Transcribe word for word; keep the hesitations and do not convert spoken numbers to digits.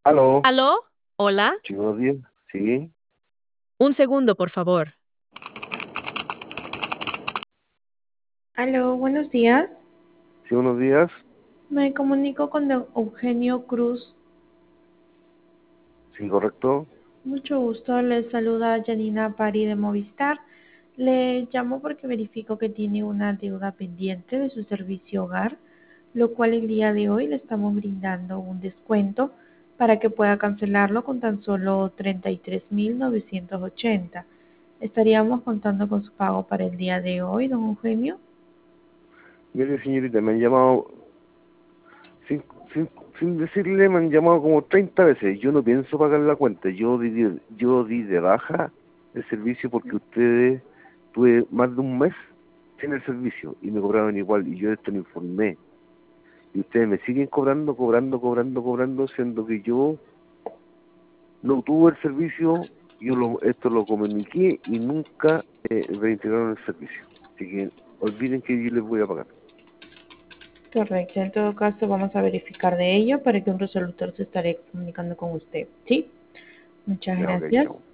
Aló, ¿Aló? Hola. sí, buenos días. Sí, Un segundo, por favor. Aló, buenos días. sí, buenos días. Me comunico con don Eugenio Cruz. Sí, correcto. Mucho gusto. Les saluda Janina Pari de Movistar. Le llamo porque verifico que tiene una deuda pendiente de su servicio hogar, lo cual el día de hoy le estamos brindando un descuento para que pueda cancelarlo con tan solo treinta y tres mil novecientos ochenta. Estaríamos contando con su pago para el día de hoy, don Eugenio. Mire, señorita, me han llamado, sin, sin, sin decirle, me han llamado como treinta veces. Yo no pienso pagar la cuenta. Yo di, de- yo di de baja el servicio porque ustedes tuve más de un mes sin el servicio y me cobraron igual y yo de esto lo informé. Y ustedes me siguen cobrando, cobrando, cobrando, cobrando, siendo que yo no tuve el servicio, yo lo, esto lo comuniqué y nunca eh, reintegraron el servicio. Así que olviden que yo les voy a pagar. Correcto, en todo caso vamos a verificar de ello para que un resolutor se estaré comunicando con usted. ¿Sí? Muchas Ya, ok, gracias. chao.